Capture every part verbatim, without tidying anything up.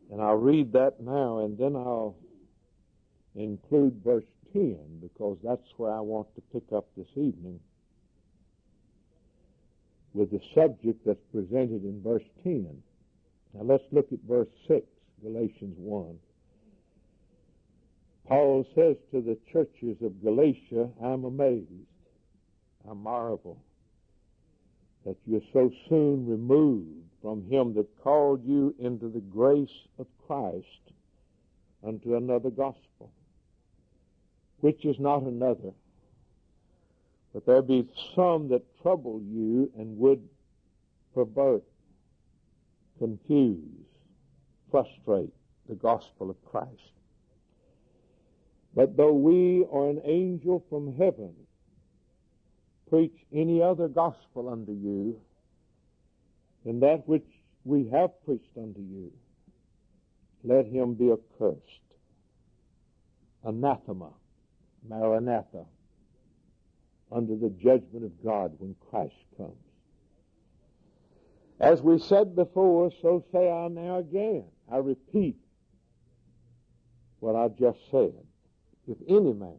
And I'll read that now, and then I'll include verse ten, because that's where I want to pick up this evening with the subject that's presented in verse ten. Now let's look at verse six, Galatians one. Paul says to the churches of Galatia, I'm amazed, I marvel that you're so soon removed from him that called you into the grace of Christ unto another gospel, which is not another. But there be some that trouble you and would pervert, confuse, frustrate the gospel of Christ. But though we or an angel from heaven preach any other gospel unto you than that which we have preached unto you, let him be accursed. Anathema, Maranatha, under the judgment of God when Christ comes. As we said before, so say I now again. I repeat what I just said. If any man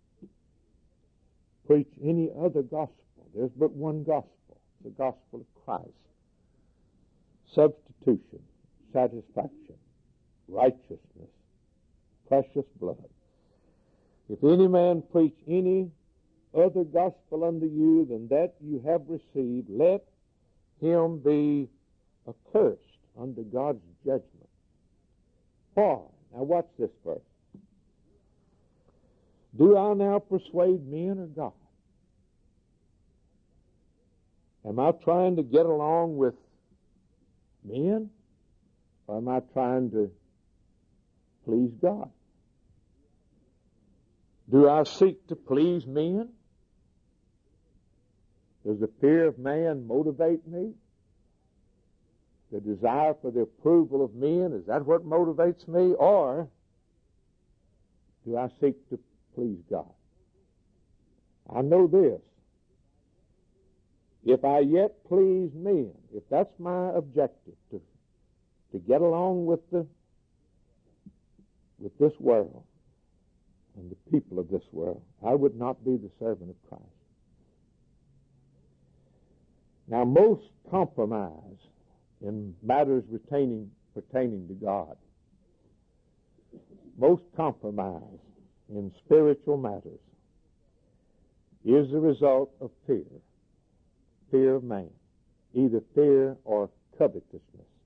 preach any other gospel, there's but one gospel, the gospel of Christ. Substitution, satisfaction, righteousness, precious blood. If any man preach any other gospel unto you than that you have received, let him be accursed under God's judgment. Why? Now watch this verse. Do I now persuade men or God? Am I trying to get along with men, or am I trying to please God? Do I seek to please men? Does the fear of man motivate me? The desire for the approval of men, is that what motivates me? Or do I seek to please God? I know this. If I yet please men, if that's my objective, to, to get along with the with this world and the people of this world, I would not be the servant of Christ. Now, most compromise in matters retaining, pertaining to God, most compromise in spiritual matters is the result of fear, fear of man, either fear or covetousness.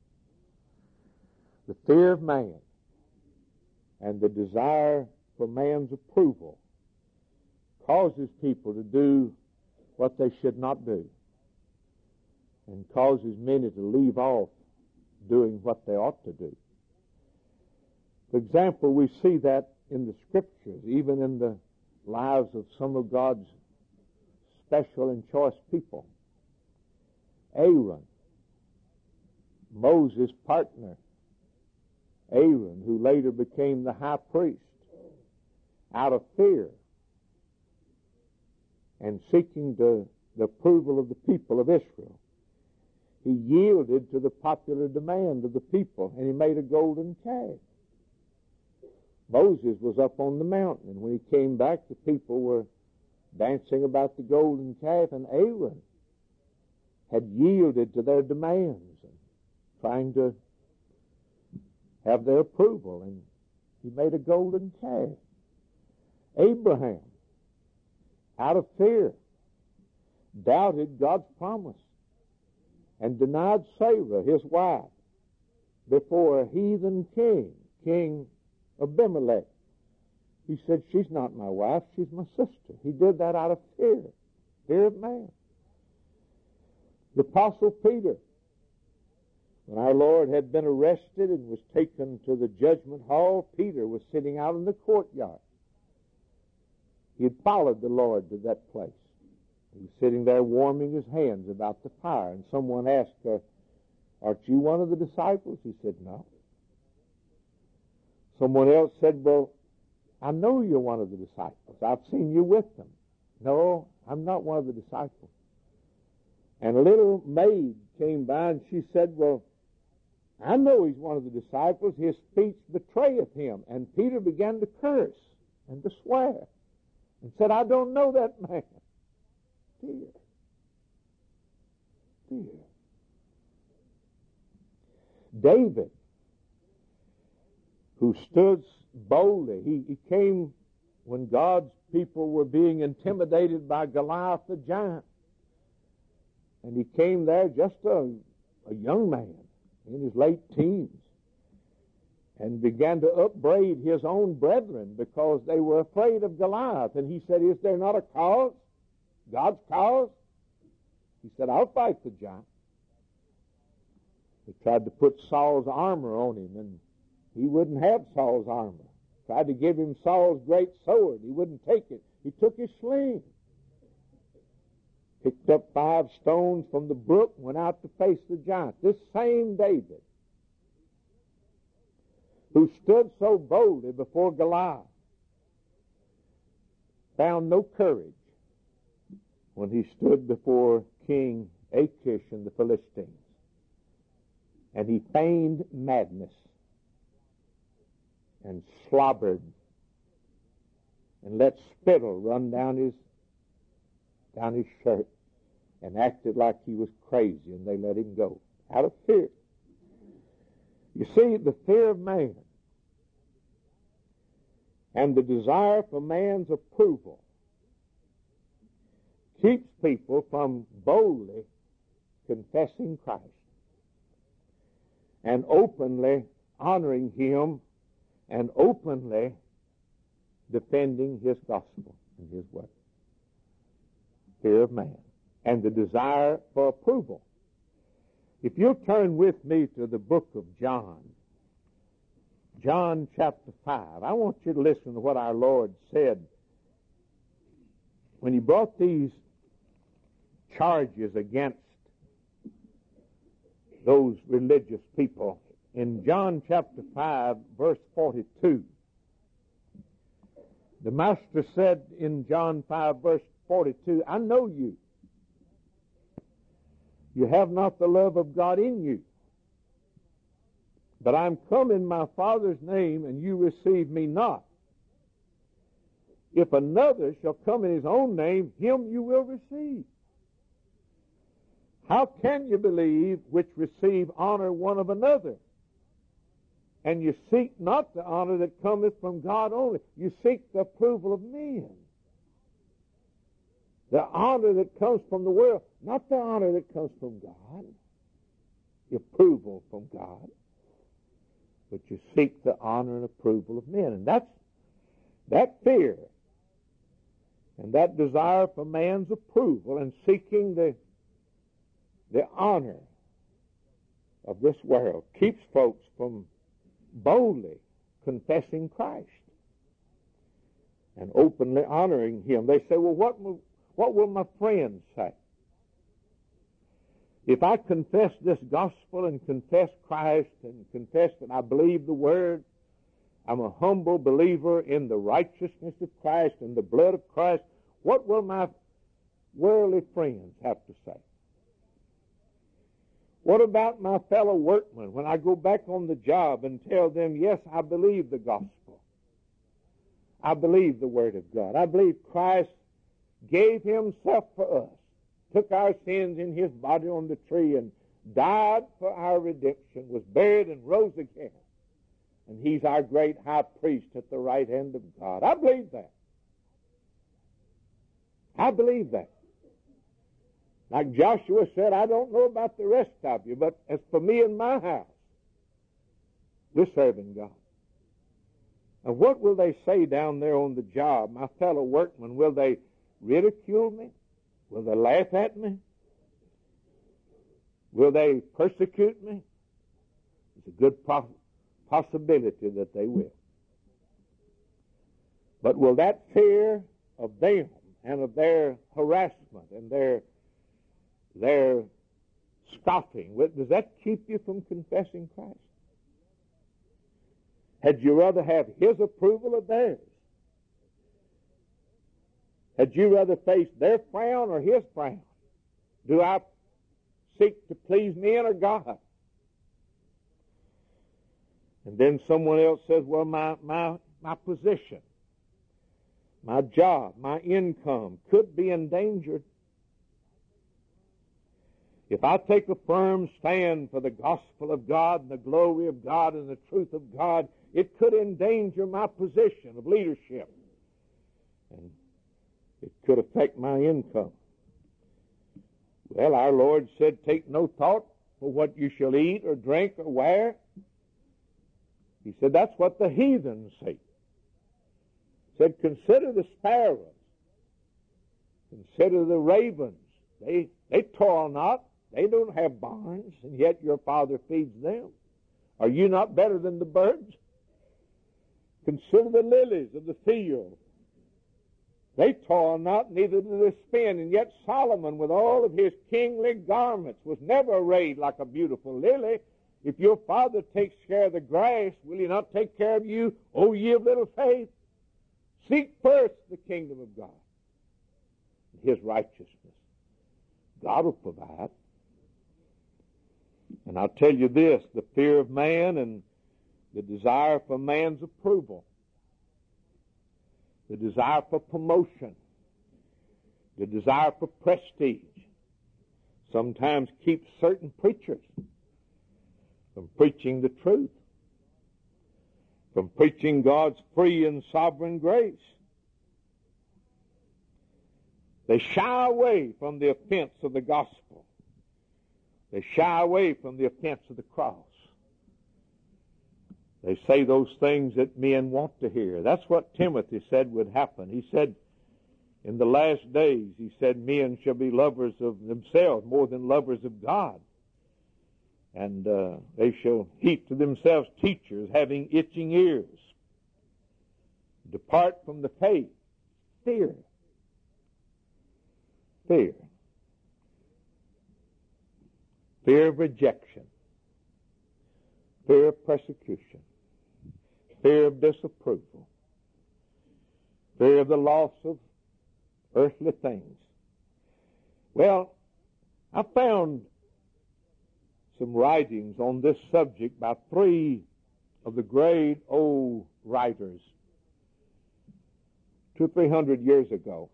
The fear of man and the desire for man's approval causes people to do what they should not do, and causes many to leave off doing what they ought to do. For example, we see that in the Scriptures, even in the lives of some of God's special and choice people. Aaron, Moses' partner, Aaron, who later became the high priest, out of fear and seeking the, the approval of the people of Israel, he yielded to the popular demand of the people, and he made a golden calf. Moses was up on the mountain, and when he came back, the people were dancing about the golden calf, and Aaron had yielded to their demands and trying to have their approval, and he made a golden calf. Abraham, out of fear, doubted God's promise and denied Sarah, his wife, before a heathen king, King Abimelech. He said, she's not my wife, she's my sister. He did that out of fear, fear of man. The Apostle Peter, when our Lord had been arrested and was taken to the judgment hall, Peter was sitting out in the courtyard. He had followed the Lord to that place. He was sitting there warming his hands about the fire, and someone asked her, aren't you one of the disciples? He said, no. Someone else said, well, I know you're one of the disciples. I've seen you with them. No, I'm not one of the disciples. And a little maid came by, and she said, well, I know he's one of the disciples. His speech betrayeth him. And Peter began to curse and to swear and said, I don't know that man. Fear. Fear. David, who stood boldly, he, he came when God's people were being intimidated by Goliath the giant. And he came there just a, a young man in his late teens and began to upbraid his own brethren because they were afraid of Goliath. And he said, is there not a cause? God's cause? He said, I'll fight the giant. They tried to put Saul's armor on him, and he wouldn't have Saul's armor. Tried to give him Saul's great sword. He wouldn't take it. He took his sling. Picked up five stones from the brook, went out to face the giant. This same David, who stood so boldly before Goliath, found no courage when he stood before King Achish and the Philistines. And he feigned madness and slobbered and let spittle run down his down his shirt and acted like he was crazy, and they let him go out of fear. You see, the fear of man and the desire for man's approval keeps people from boldly confessing Christ and openly honoring him and openly defending his gospel and his word. Fear of man and the desire for approval. If you'll turn with me to the book of John, John chapter five, I want you to listen to what our Lord said when he brought these charges against those religious people. In John chapter five, verse forty-two, the Master said in John five, verse forty-two, I know you. You have not the love of God in you. But I'm come in my Father's name, and you receive me not. If another shall come in his own name, him you will receive. How can you believe which receive honor one of another? And you seek not the honor that cometh from God only. You seek the approval of men. The honor that comes from the world, not the honor that comes from God. The approval from God. But you seek the honor and approval of men. And that's that fear and that desire for man's approval and seeking the the honor of this world keeps folks from boldly confessing Christ and openly honoring him. They say, well, what will, what will my friends say? If I confess this gospel and confess Christ and confess that I believe the word, I'm a humble believer in the righteousness of Christ and the blood of Christ, what will my worldly friends have to say? What about my fellow workmen when I go back on the job and tell them, yes, I believe the gospel. I believe the word of God. I believe Christ gave himself for us, took our sins in his body on the tree and died for our redemption, was buried and rose again. And he's our great high priest at the right hand of God. I believe that. I believe that. Like Joshua said, I don't know about the rest of you, but as for me and my house, we're serving God. And what will they say down there on the job, my fellow workmen? Will they ridicule me? Will they laugh at me? Will they persecute me? It's a good possibility that they will. But will that fear of them and of their harassment and their their scoffing, does that keep you from confessing Christ? Had you rather have his approval or theirs? Had you rather face their frown or his frown? Do I seek to please men or God? And then someone else says, well, my, my, my position, my job, my income could be endangered. If I take a firm stand for the gospel of God and the glory of God and the truth of God, it could endanger my position of leadership. And it could affect my income. Well, our Lord said, take no thought for what you shall eat or drink or wear. He said, that's what the heathens seek. He said, consider the sparrows. Consider the ravens. They, they toil not. They don't have barns, and yet your Father feeds them. Are you not better than the birds? Consider the lilies of the field. They toil not, neither do they spin, and yet Solomon, with all of his kingly garments, was never arrayed like a beautiful lily. If your Father takes care of the grass, will He not take care of you, O ye of little faith? Seek first the kingdom of God and His righteousness. God will provide. And I'll tell you this, the fear of man and the desire for man's approval, the desire for promotion, the desire for prestige, sometimes keeps certain preachers from preaching the truth, from preaching God's free and sovereign grace. They shy away from the offense of the gospel. They shy away from the offense of the cross. They say those things that men want to hear. That's what Timothy said would happen. He said, in the last days, he said, men shall be lovers of themselves more than lovers of God. And uh, they shall heap to themselves teachers having itching ears. Depart from the faith. Fear. Fear. Fear of rejection. Fear of persecution. Fear of disapproval. Fear of the loss of earthly things. Well, I found some writings on this subject by three of the great old writers two or three hundred years ago.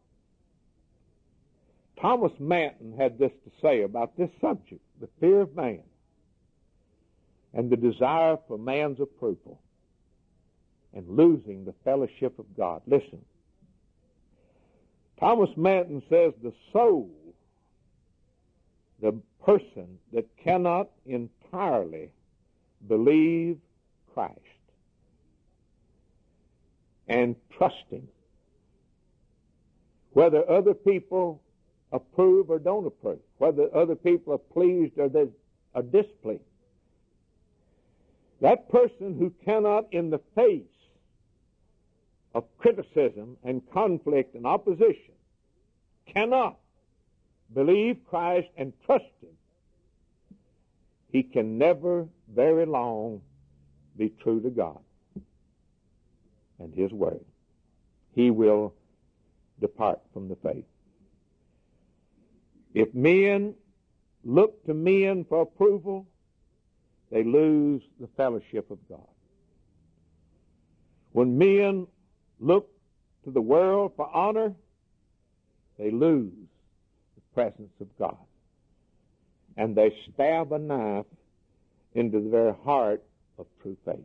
Thomas Manton had this to say about this subject, the fear of man and the desire for man's approval and losing the fellowship of God. Listen, Thomas Manton says the soul, the person that cannot entirely believe Christ and trust Him, whether other people approve or don't approve, whether other people are pleased or they are displeased. That person who cannot, in the face of criticism and conflict and opposition, cannot believe Christ and trust Him, he can never very long be true to God and His Word. He will depart from the faith. If men look to men for approval, they lose the fellowship of God. When men look to the world for honor, they lose the presence of God. And they stab a knife into the very heart of true faith.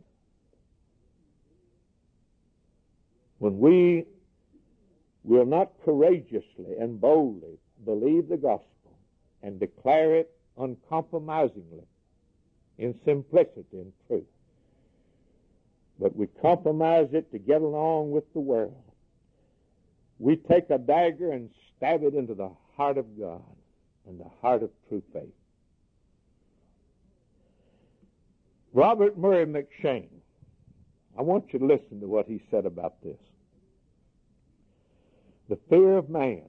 When we will not courageously and boldly believe the gospel and declare it uncompromisingly in simplicity and truth, but we compromise it to get along with the world, we take a dagger and stab it into the heart of God and the heart of true faith. Robert Murray McCheyne, I want you to listen to what he said about this. The fear of man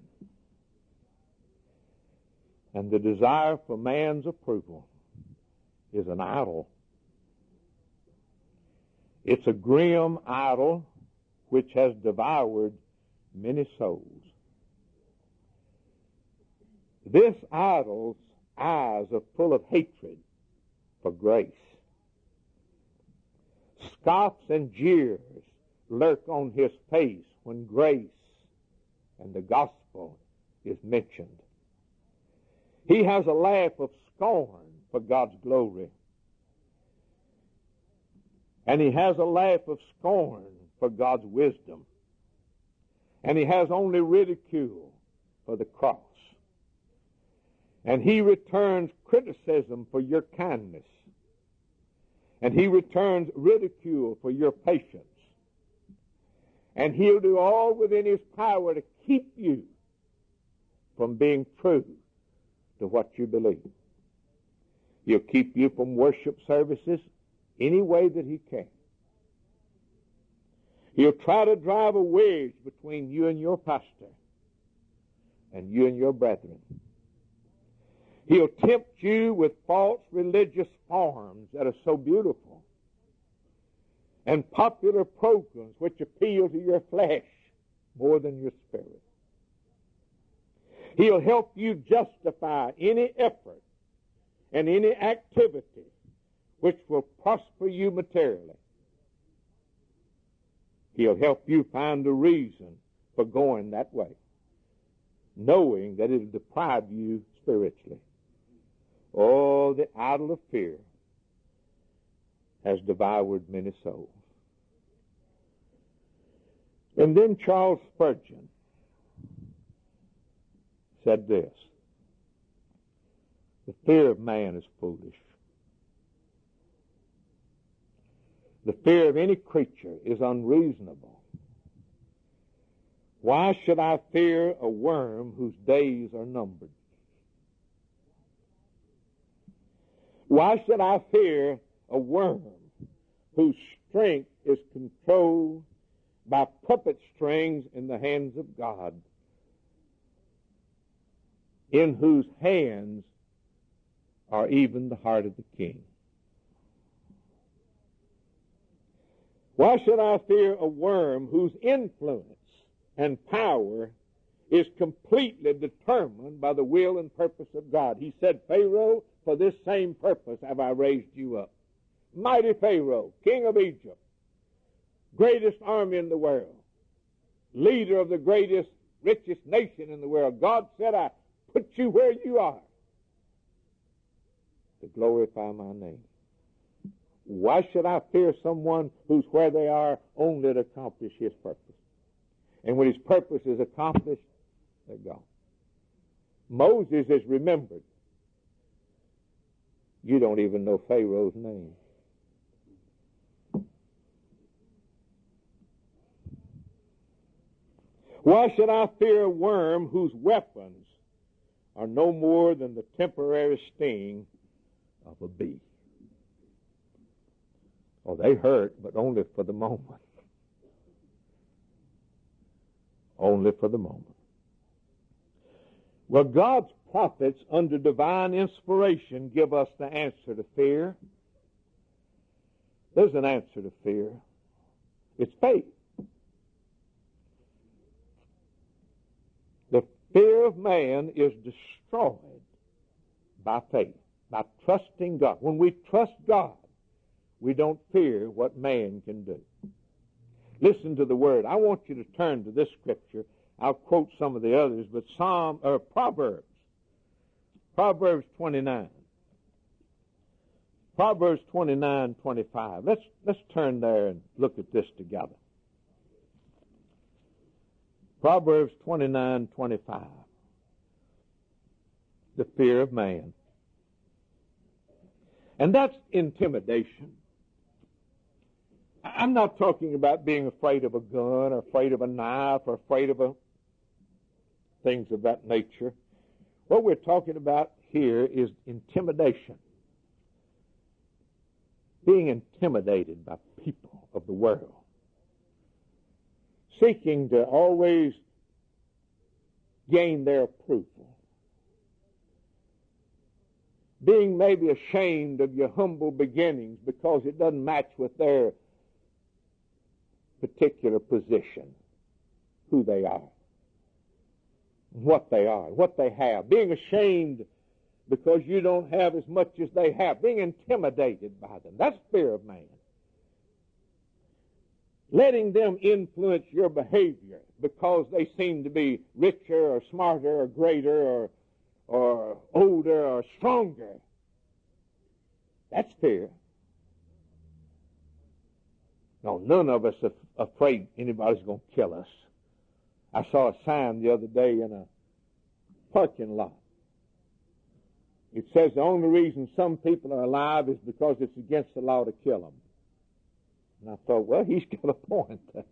and the desire for man's approval is an idol. It's a grim idol which has devoured many souls. This idol's eyes are full of hatred for grace. Scoffs and jeers lurk on his face when grace and the gospel is mentioned. He has a laugh of scorn for God's glory. And he has a laugh of scorn for God's wisdom. And he has only ridicule for the cross. And he returns criticism for your kindness. And he returns ridicule for your patience. And he'll do all within his power to keep you from being true to what you believe. He'll keep you from worship services any way that he can. He'll try to drive a wedge between you and your pastor and you and your brethren. He'll tempt you with false religious forms that are so beautiful and popular programs which appeal to your flesh more than your spirit. He'll help you justify any effort and any activity which will prosper you materially. He'll help you find a reason for going that way, knowing that it'll deprive you spiritually. Oh, the idol of fear has devoured many souls. And then Charles Spurgeon said this: the fear of man is foolish. The fear of any creature is unreasonable. Why should I fear a worm whose days are numbered? Why should I fear a worm whose strength is controlled by puppet strings in the hands of God, in whose hands are even the heart of the king? Why should I fear a worm whose influence and power is completely determined by the will and purpose of God? He said, Pharaoh, for this same purpose have I raised you up. Mighty Pharaoh, king of Egypt, greatest army in the world, leader of the greatest, richest nation in the world. God said, I put you where you are to glorify my name. Why should I fear someone who's where they are only to accomplish his purpose? And when his purpose is accomplished, they're gone. Moses is remembered. You don't even know Pharaoh's name. Why should I fear a worm whose weapons are no more than the temporary sting of a bee? Oh, they hurt, but only for the moment. Only for the moment. Well, God's prophets, under divine inspiration, give us the answer to fear. There's an answer to fear. It's faith. The fear of man is destroyed by faith, by trusting God. When we trust God, we don't fear what man can do. Listen to the word. I want you to turn to this scripture. I'll quote some of the others, but Psalm or Proverbs. Proverbs twenty-nine. Proverbs twenty-nine, twenty-five. Let's let's turn there and look at this together. Proverbs twenty-nine, twenty-five. The fear of man. And that's intimidation. I'm not talking about being afraid of a gun or afraid of a knife or afraid of a, things of that nature. What we're talking about here is intimidation. Being intimidated by people of the world. Seeking to always gain their approval. Being maybe ashamed of your humble beginnings because it doesn't match with their particular position, who they are, what they are, what they have. Being ashamed because you don't have as much as they have. Being intimidated by them. That's fear of man. letting them influence your behavior because they seem to be richer or smarter or greater or, or older or stronger. That's fear. No, none of us are afraid anybody's going to kill us. I saw a sign the other day in a parking lot. It says the only reason some people are alive is because it's against the law to kill them. And I thought, well, he's got a point there.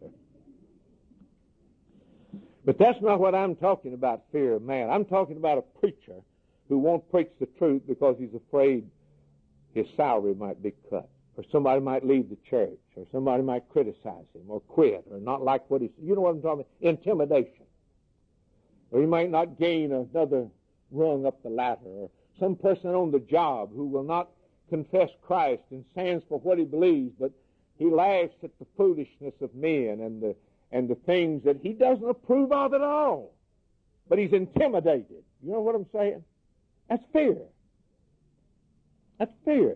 But that's not what I'm talking about, fear of man. I'm talking about a preacher who won't preach the truth because he's afraid his salary might be cut, or somebody might leave the church, or somebody might criticize him, or quit, or not like what he said. You know what I'm talking about? Intimidation. Or he might not gain another rung up the ladder, or some person on the job who will not confess Christ and stands for what he believes, but he laughs at the foolishness of men and the and the things that he doesn't approve of at all. But he's intimidated. You know what I'm saying? That's fear. That's fear.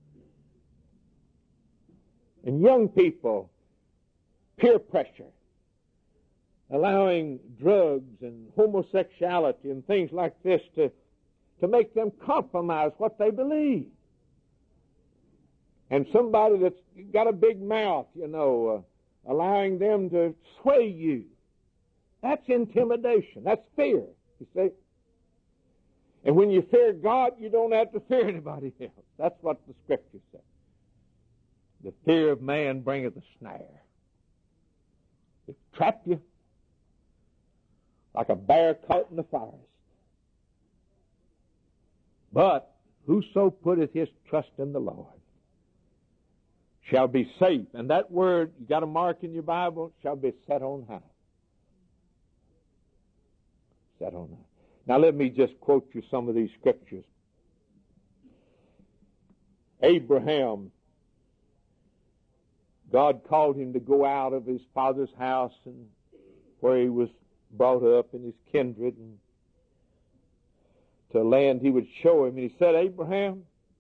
And young people, peer pressure, allowing drugs and homosexuality and things like this to, to make them compromise what they believe. And somebody that's got a big mouth, you know, uh, allowing them to sway you. That's intimidation. That's fear, you see. And when you fear God, you don't have to fear anybody else. That's what the Scripture says. The fear of man bringeth a snare. It trap you like a bear caught in the forest. But whoso putteth his trust in the Lord shall be safe. And that word, you got a mark in your Bible, shall be set on high. Set on high. Now let me just quote you some of these scriptures. Abraham, God called him to go out of his father's house and where he was brought up in his kindred and to a land he would show him. And he said, Abraham,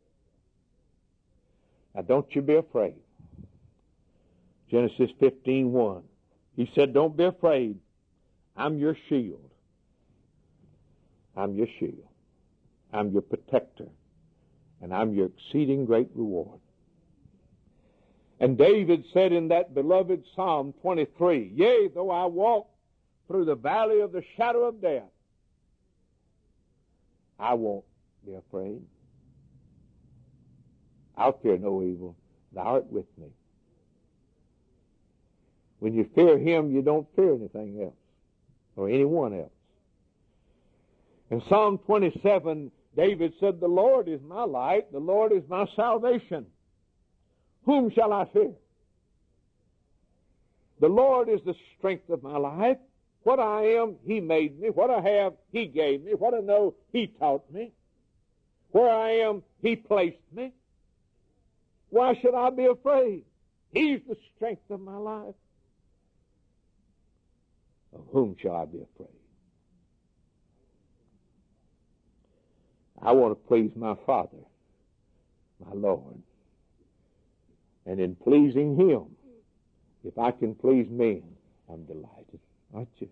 now don't you be afraid. Genesis fifteen one. He said, don't be afraid. I'm your shield. I'm your shield. I'm your protector. And I'm your exceeding great reward. And David said in that beloved Psalm twenty-three, yea, though I walk through the valley of the shadow of death, I won't be afraid. I'll fear no evil. Thou art with me. When you fear him, you don't fear anything else or anyone else. In Psalm twenty-seven, David said, the Lord is my light, the Lord is my salvation. Whom shall I fear? The Lord is the strength of my life. What I am, he made me. What I have, he gave me. What I know, he taught me. Where I am, he placed me. Why should I be afraid? He's the strength of my life. Of whom shall I be afraid? I want to please my Father, my Lord. And in pleasing him, if I can please men, I'm delighted. Aren't you?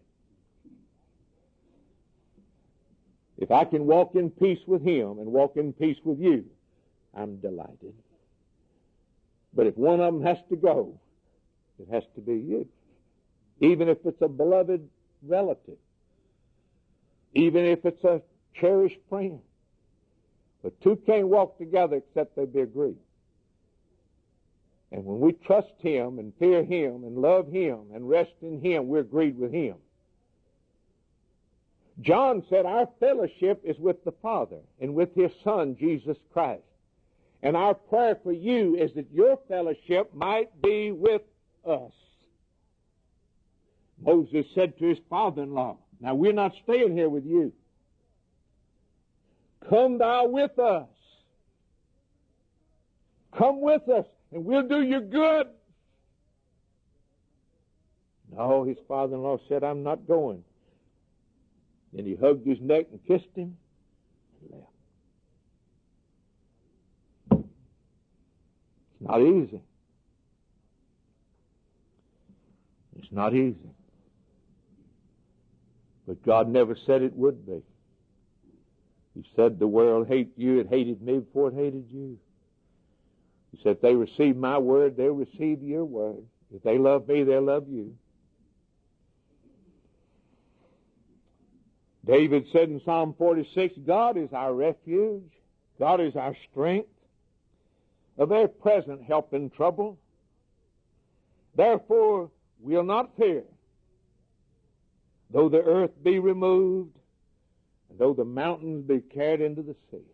If I can walk in peace with him and walk in peace with you, I'm delighted. But if one of them has to go, it has to be you. Even if it's a beloved relative. Even if it's a cherished friend. But two can't walk together except they be agreed. And when we trust him and fear him and love him and rest in him, we're agreed with him. John said our fellowship is with the Father and with his Son, Jesus Christ. And our prayer for you is that your fellowship might be with us. Moses said to his father-in-law, now we're not staying here with you. Come thou with us. Come with us, and we'll do you good. No, his father-in-law said, I'm not going. Then he hugged his neck and kissed him and left. It's not easy. not easy. But God never said it would be. He said the world hates you. It hated me before it hated you. He said if they receive my word, they'll receive your word. If they love me, they'll love you. David said in Psalm forty-six, God is our refuge. God is our strength, a very present help in trouble. Therefore, we'll not fear, though the earth be removed, and though the mountains be carried into the sea.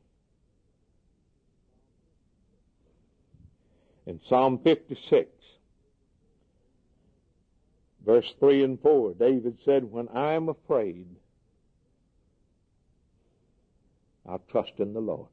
In Psalm fifty-six, verse three and four, David said, when I am afraid, I'll trust in the Lord.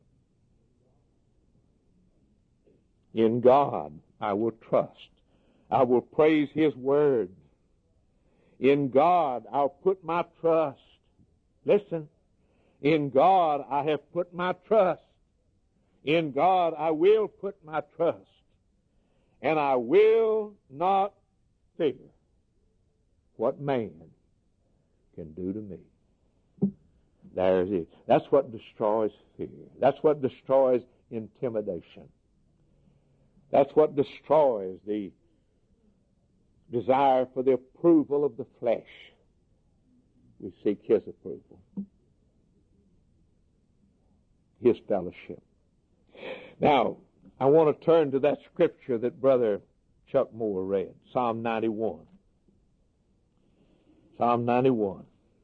In God I will trust. I will praise His word. In God I'll put my trust. Listen, in God I have put my trust. In God I will put my trust. And I will not fear what man can do to me. There's it. That's what destroys fear. That's what destroys intimidation. That's what destroys the desire for the approval of the flesh. We seek His approval, His fellowship. Now, I want to turn to that scripture that Brother Chuck Moore read, Psalm ninety-one. Psalm ninety-one.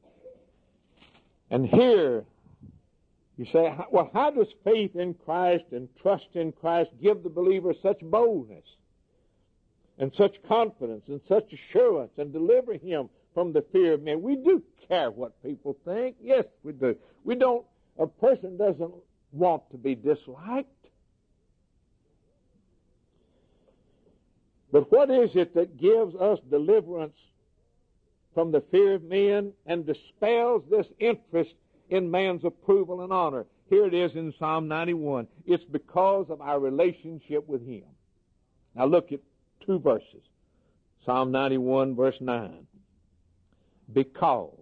And here, you say, well, how does faith in Christ and trust in Christ give the believer such boldness and such confidence and such assurance and deliver him from the fear of men? We do care what people think. Yes, we do. We don't, a person doesn't want to be disliked. But what is it that gives us deliverance from the fear of men and dispels this interest in man's approval and honor? Here it is in Psalm ninety-one. It's because of our relationship with Him. Now look at two verses. Psalm ninety-one, verse nine. Because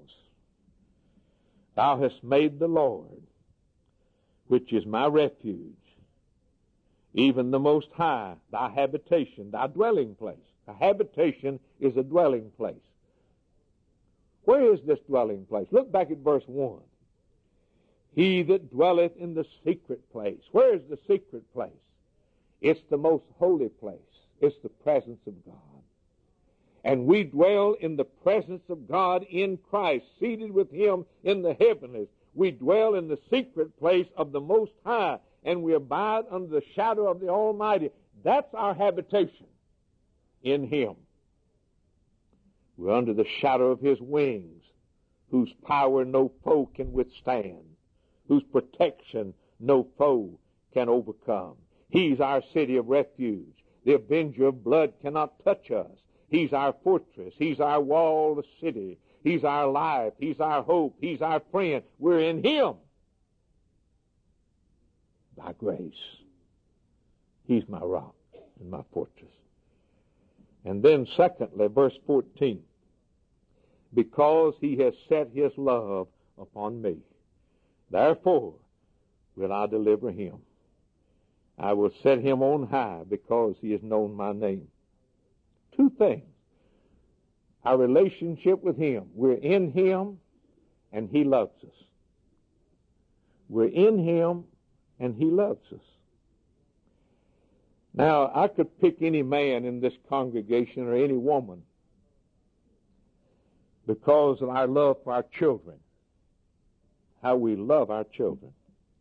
thou hast made the Lord, which is my refuge, even the Most High, thy habitation, thy dwelling place. A habitation is a dwelling place. Where is this dwelling place? Look back at verse one. He that dwelleth in the secret place. Where is the secret place? It's the most holy place. It's the presence of God. And we dwell in the presence of God in Christ, seated with Him in the heavenlies. We dwell in the secret place of the Most High, and we abide under the shadow of the Almighty. That's our habitation in Him. We're under the shadow of His wings, whose power no foe can withstand, whose protection no foe can overcome. He's our city of refuge. The avenger of blood cannot touch us. He's our fortress. He's our walled city. He's our life. He's our hope. He's our friend. We're in Him by grace. He's my rock and my fortress. And then secondly, verse fourteen. Because He has set His love upon me, therefore will I deliver him. I will set him on high because he has known my name. Two things. Our relationship with Him. We're in Him and He loves us. We're in Him and He loves us. Now, I could pick any man in this congregation or any woman because of our love for our children, how we love our children,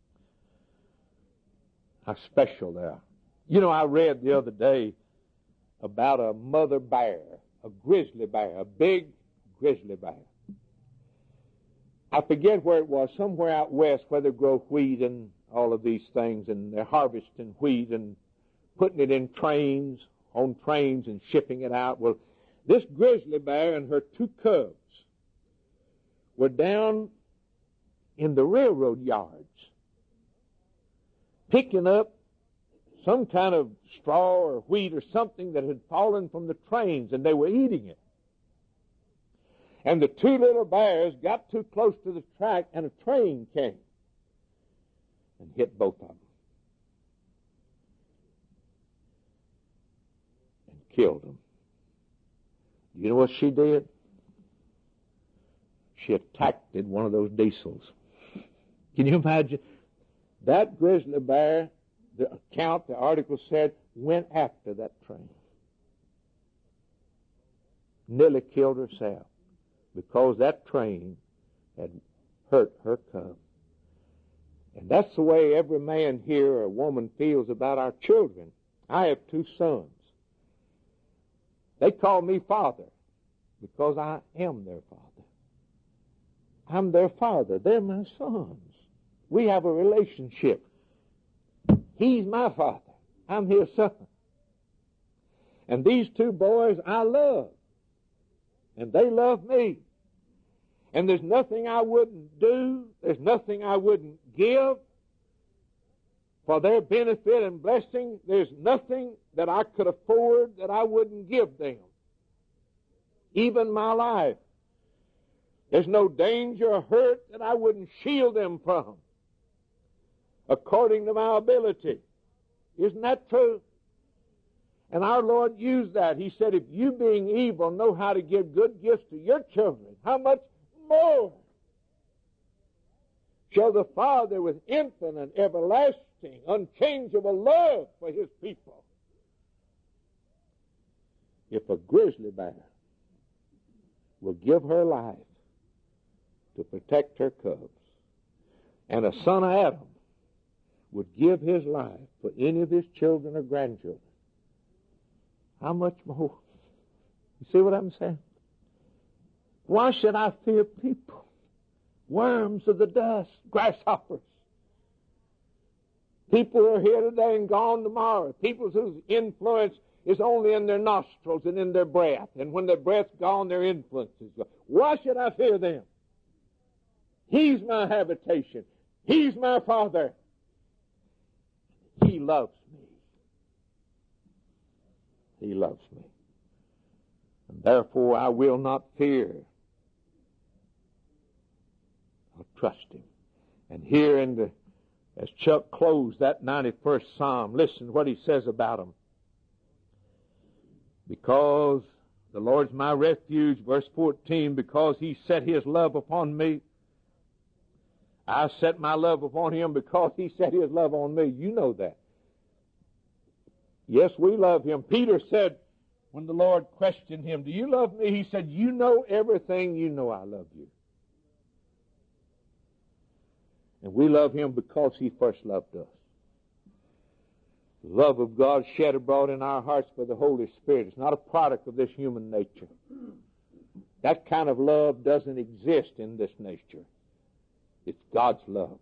how special they are. You know, I read the other day about a mother bear, a grizzly bear, a big grizzly bear. I forget where it was, somewhere out west where they grow wheat and all of these things, and they're harvesting wheat and putting it in trains, on trains and shipping it out. Well, this grizzly bear and her two cubs were down in the railroad yards picking up some kind of straw or wheat or something that had fallen from the trains, and they were eating it. And the two little bears got too close to the track, and a train came and hit both of them and killed them. You know what she did? She attacked one of those diesels. Can you imagine? That grizzly bear, the account, the article said, went after that train. Nearly killed herself because that train had hurt her cub. And that's the way every man here or woman feels about our children. I have two sons. They call me father because I am their father. I'm their father. They're my sons. We have a relationship. He's my father. I'm his son. And these two boys I love. And they love me. And there's nothing I wouldn't do. There's nothing I wouldn't give for their benefit and blessing. There's nothing that I could afford that I wouldn't give them. Even my life. There's no danger or hurt that I wouldn't shield them from, according to my ability. Isn't that true? And our Lord used that. He said, if you being evil know how to give good gifts to your children, how much more shall the Father with infinite, everlasting, unchangeable love for his people? If a grizzly bear will give her life to protect her cubs, and a son of Adam would give his life for any of his children or grandchildren, how much more? You see what I'm saying? Why should I fear people? Worms of the dust, grasshoppers. People who are here today and gone tomorrow. People whose influence is only in their nostrils and in their breath. And when their breath's gone, their influence is gone. Why should I fear them? He's my habitation. He's my Father. He loves me. He loves me. And therefore I will not fear. I'll trust him. And here in the, as Chuck closed that ninety-first Psalm, listen to what he says about him. Because the Lord's my refuge, verse fourteen, because he set his love upon me. I set my love upon him because he set his love on me. You know that. Yes, we love him. Peter said, when the Lord questioned him, do you love me? He said, you know everything. You know I love you. And we love him because he first loved us. The love of God shed abroad in our hearts by the Holy Spirit. It's not a product of this human nature. That kind of love doesn't exist in this nature. It's God's love.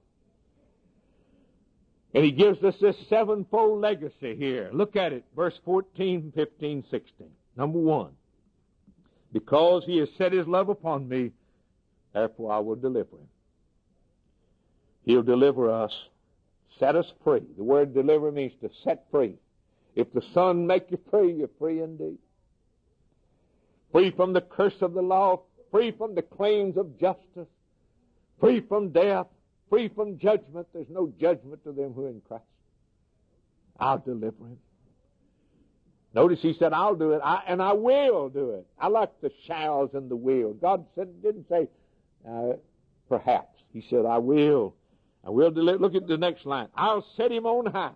And he gives us this sevenfold legacy here. Look at it, verse fourteen, fifteen, sixteen. Number one, because he has set his love upon me, therefore I will deliver him. He'll deliver us, set us free. The word deliver means to set free. If the Son make you free, you're free indeed. Free from the curse of the law, free from the claims of justice, free from death, free from judgment. There's no judgment to them who are in Christ. I'll deliver him. Notice he said, I'll do it, I, and I will do it. I like the shalls and the will. God said, didn't say, uh, perhaps. He said, I will. I will deliver. Look at the next line. I'll set him on high.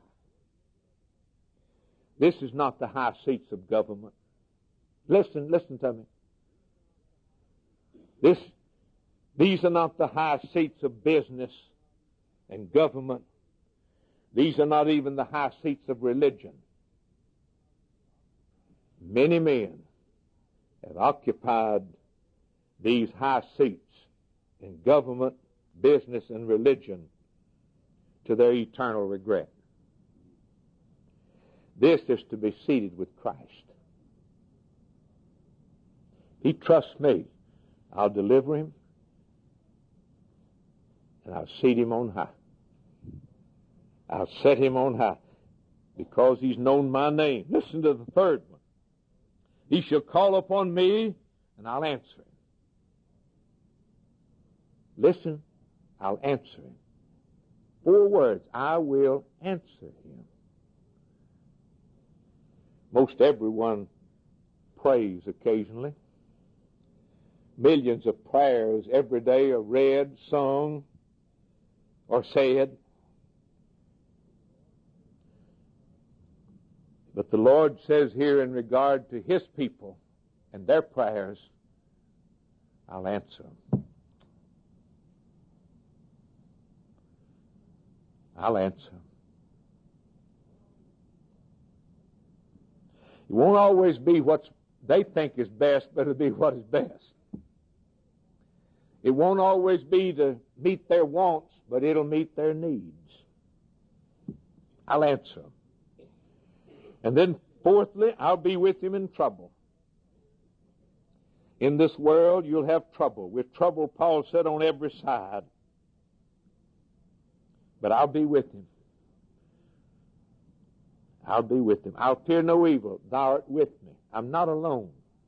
This is not the high seats of government. Listen, listen to me. This These are not the high seats of business and government. These are not even the high seats of religion. Many men have occupied these high seats in government, business, and religion to their eternal regret. This is to be seated with Christ. He trusts me. I'll deliver him. And I'll seat him on high. I'll set him on high because he's known my name. Listen to the third one. He shall call upon me, and I'll answer him. Listen, I'll answer him. Four words, I will answer him. Most everyone prays occasionally. Millions of prayers every day are read, sung, or said. But the Lord says here in regard to His people and their prayers, I'll answer them. I'll answer them. It won't always be what they think is best, but it'll be what is best. It won't always be to meet their wants, but it'll meet their needs. I'll answer them. And then, fourthly, I'll be with him in trouble. In this world, you'll have trouble. With trouble, Paul said, on every side. But I'll be with him. I'll be with him. I'll fear no evil. Thou art with me. I'm not alone.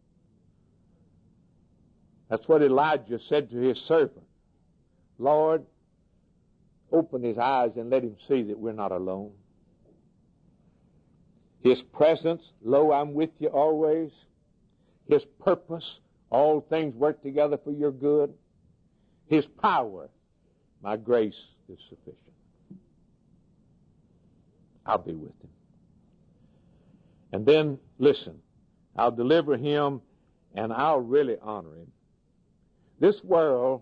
That's what Elijah said to his servant. Lord, open his eyes and let him see that we're not alone. His presence, lo, I'm with you always. His purpose, all things work together for your good. His power, my grace is sufficient. I'll be with him. And then, listen, I'll deliver him and I'll really honor him. This world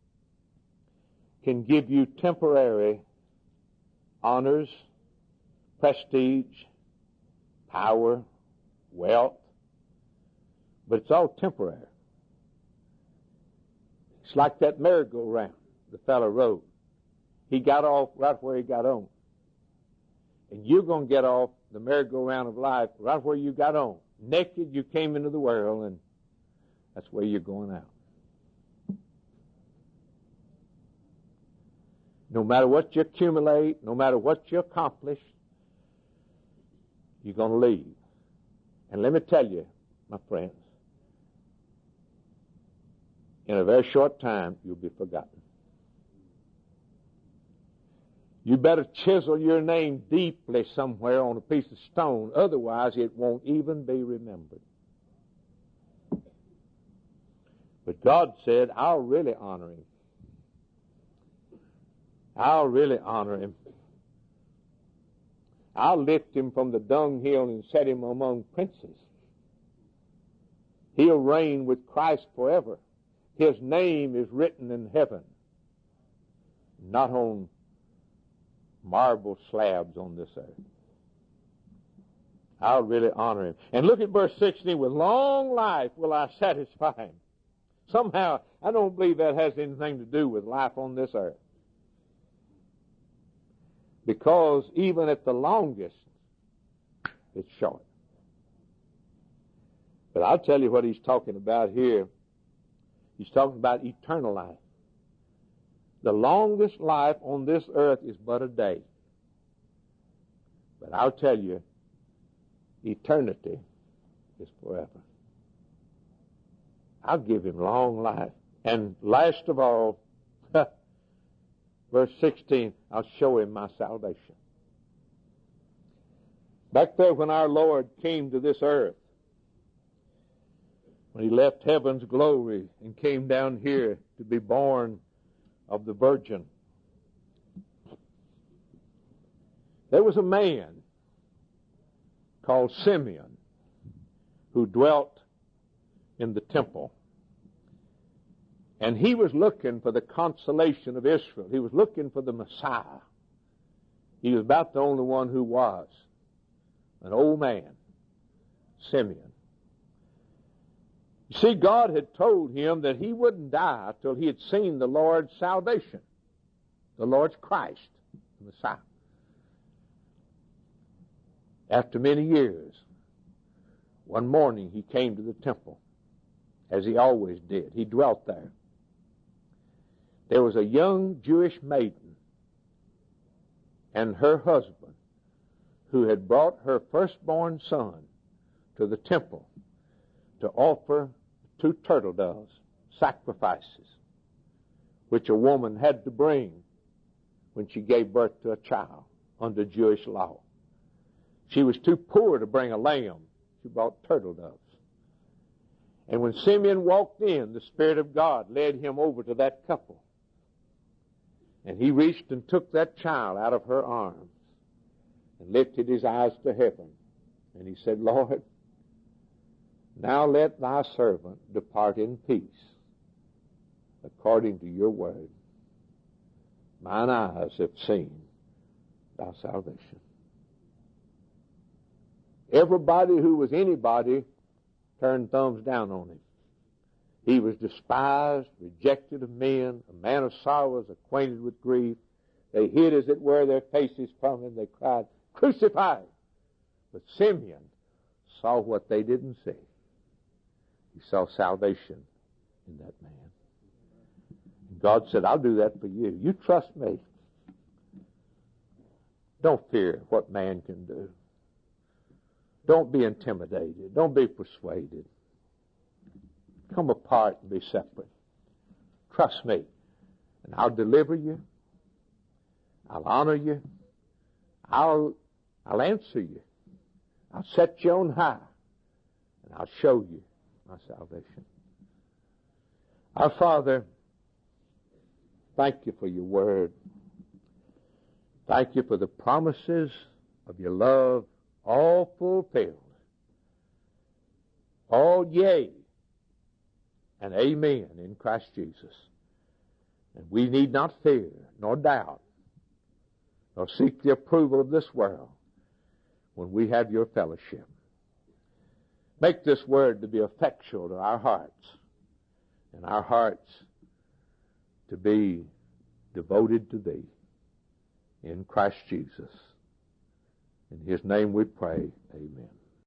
can give you temporary honors, prestige, power, wealth, but it's all temporary. It's like that merry-go-round the fellow rode. He got off right where he got on. And you're going to get off the merry-go-round of life right where you got on. Naked, you came into the world, and that's where you're going out. No matter what you accumulate, no matter what you accomplish, you're going to leave. And let me tell you, my friends, in a very short time, you'll be forgotten. You better chisel your name deeply somewhere on a piece of stone. Otherwise, it won't even be remembered. But God said, I'll really honor him. I'll really honor him. I'll lift him from the dunghill and set him among princes. He'll reign with Christ forever. His name is written in heaven, not on marble slabs on this earth. I'll really honor him. And look at verse sixteen. With long life will I satisfy him. Somehow, I don't believe that has anything to do with life on this earth. Because even at the longest, it's short. But I'll tell you what he's talking about here. He's talking about eternal life. The longest life on this earth is but a day. But I'll tell you, eternity is forever. I'll give him long life. And last of all, verse sixteen, I'll show him my salvation. Back there when our Lord came to this earth, when he left heaven's glory and came down here to be born of the Virgin, there was a man called Simeon who dwelt in the temple. And he was looking for the consolation of Israel. He was looking for the Messiah. He was about the only one who was. An old man, Simeon. You see, God had told him that he wouldn't die till he had seen the Lord's salvation, the Lord's Christ, the Messiah. After many years, one morning he came to the temple, as he always did. He dwelt there. There was a young Jewish maiden and her husband who had brought her firstborn son to the temple to offer two turtle doves, sacrifices. which a woman had to bring when she gave birth to a child under Jewish law. She was too poor to bring a lamb. She brought turtle doves. And when Simeon walked in, the Spirit of God led him over to that couple. And he reached and took that child out of her arms and lifted his eyes to heaven. And he said, Lord, now let thy servant depart in peace according to your word. Mine eyes have seen thy salvation. Everybody who was anybody turned thumbs down on him. He was despised, rejected of men, a man of sorrows, acquainted with grief. They hid, as it were, their faces from him. They cried, crucify him. But Simeon saw what they didn't see. He saw salvation in that man. And God said, I'll do that for you. You trust me. Don't fear what man can do. Don't be intimidated. Don't be persuaded. Come apart and be separate. Trust me, and I'll deliver you. I'll honor you. I'll, I'll answer you. I'll set you on high, and I'll show you my salvation. Our Father, thank you for your word. Thank you for the promises of your love, all fulfilled. All yea and amen in Christ Jesus. And we need not fear, nor doubt, nor seek the approval of this world when we have your fellowship. Make this word to be effectual to our hearts, and our hearts to be devoted to thee in Christ Jesus. In his name we pray, amen.